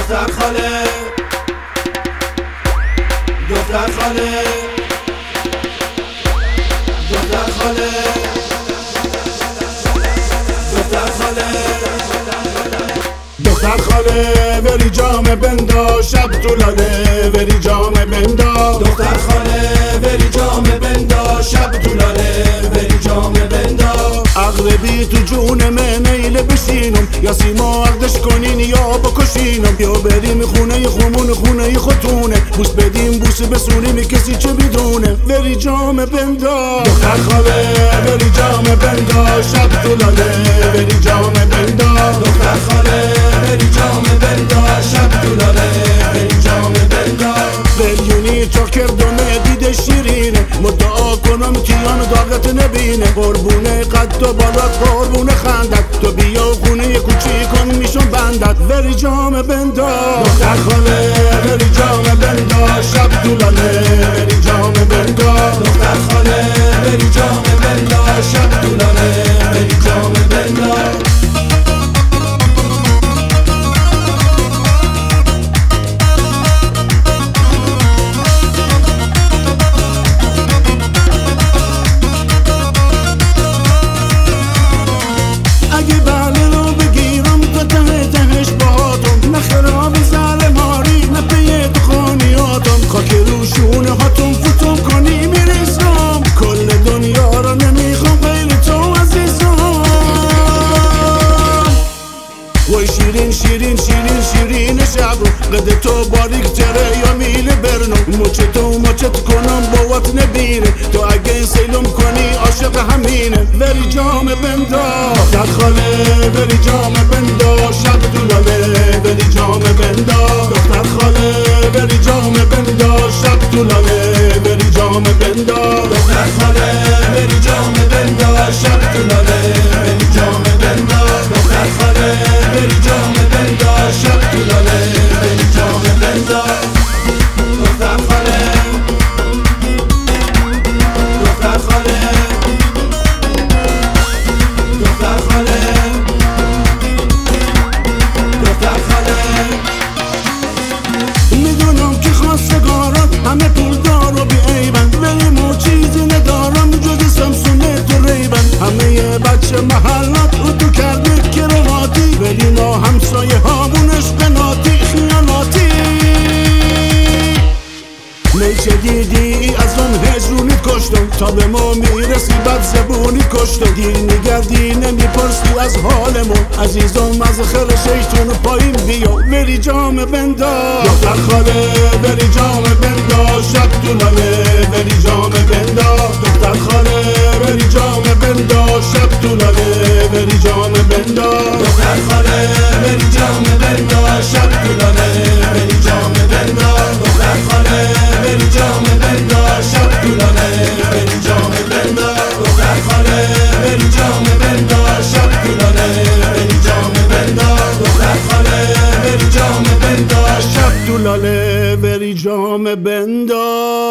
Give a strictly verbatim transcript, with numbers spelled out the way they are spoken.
دختر خاله دختر خاله دختر خاله دختر خاله دختر خاله وری جام بندا شب تو لاله وری جام بندا دختر خاله وری جام بندا شب تو لاله وری جام بندا اغربی تو جون من نیله بشینم یا سیما عقدش کنین یا بکشینم یا بریم خونه خمون خونه خودتونه بوس بدیم بوس بسونیم کسی چه بدونه وری جام بندا دختر خاله وری جام بندا شب تو لاله وری جام بندا دختر خاله وری جام بندا شب تو لاله وری جام بندا بریونی چاکر دونه دیده شیرینه مدعا کنم کیان داغت نبینه قربونه قد و بالات قربونه خندت تو بیا خونه کوچیکم میشم بندت وری جام بندا دختر خاله وری جام بندا شب تو لاله وری جام بندا دختر خاله وری جام بندا شب تو لاله وری جام بندا شونه هاتون فتون کنی میرسم کل دنیا را نمیخوام غیر تو عزیزم وای شیرین شیرین شیرین شیرین شب رو قد تو باریک تره یا میل برنو مچت و مچت کنم بوات نبیره تو اگه این سیلم کنی عاشق همینه وری جام بندا دختر خاله وری جام بندا شب تو لاله وری جام بندا دختر خاله وری جام بندا شب تو لاله وری جام بندا دختر خاله وری جام بندا شب تو لاله وری جام بندا دختر خاله وری جام بندا شب تو لاله وری جام بندا دختر خاله دختر خاله دختر خاله دختر خاله میدونم که خواستگارات همه پولدار و بیعیبن ولی مو چیزی ندارم جز سمسونه تو ریبن همه یه بچه محلات او تو کرده کرواتی ولی نا همسایه هامونش قناتی خیاناتی میشه دیدی از اون هجرونیت کشتم تا به ما میرسی بد زبونیت کشتم دیر میگردی نمیپرسی از حالمون عزیزم از خیر شیطون پایین بیا وری جام بندا دختر خاله وری جام بندا شب تو لاله وری جام بندا دختر خاله وری جام بندا شب تو لاله وری جام بندا دختر خاله وری جام بندا شب تو لاله وری جام بندا دختر خاله وری جام بندا شب تو لاله وری جام بندا دختر خاله وری جام بندا شب تو لاله وری جام بندا دختر خاله وری جام بندا شب تو لاله وری جام بندا